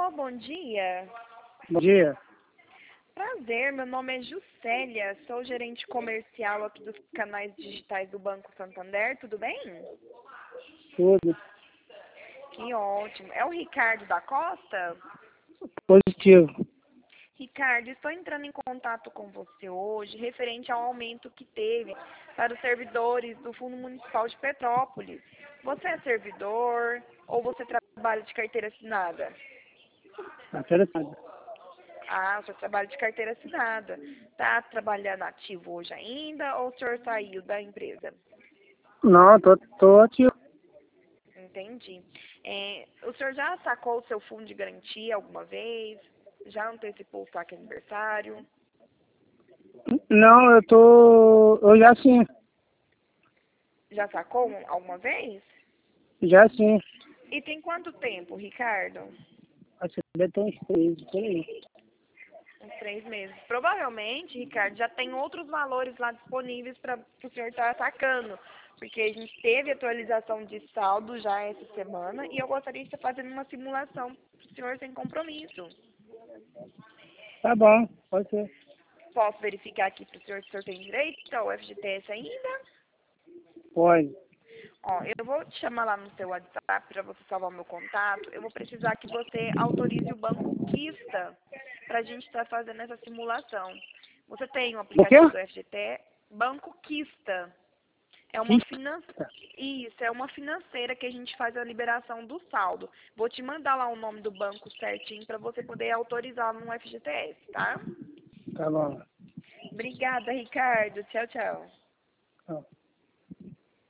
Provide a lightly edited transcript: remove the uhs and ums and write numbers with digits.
Alô, bom dia. Bom dia. Prazer, meu nome é Juscelia, sou gerente comercial aqui dos canais digitais do Banco Santander, tudo bem? Tudo Que ótimo. É o Ricardo da Costa? positivo. Ricardo, estou entrando em contato com você hoje referente ao aumento que teve para os servidores do Fundo Municipal de Petrópolis. Você é servidor ou você trabalha de carteira assinada? Interessante. Ah, o senhor trabalha de carteira assinada. Está trabalhando ativo hoje ainda ou o senhor saiu da empresa? Não, tô ativo. Entendi. O senhor já sacou o seu fundo de garantia alguma vez? Já antecipou o saque aniversário? Não, eu já sim. Já sacou alguma vez? Já sim. E tem quanto tempo, Ricardo? Acho que deve ter uns 3, por aí. Uns 3 meses. Provavelmente, Ricardo, já tem outros valores lá disponíveis para o senhor estar sacando. Porque a gente teve atualização de saldo já essa semana e eu gostaria de estar fazendo uma simulação para o senhor sem compromisso. Tá bom, pode ser. Posso verificar aqui para o senhor se o senhor tem direito ao FGTS ainda? Pode. Ó, eu vou te chamar lá no seu WhatsApp para você salvar o meu contato. Eu vou precisar que você autorize o Banco Quista para a gente estar fazendo essa simulação. Você tem o O quê? aplicativo do FGTS? Banco Quista. É uma Isso, é uma financeira que a gente faz a liberação do saldo. Vou te mandar lá o nome do banco certinho para você poder autorizar no FGTS, tá? Tá bom. Obrigada, Ricardo. Tchau, tchau. Tá.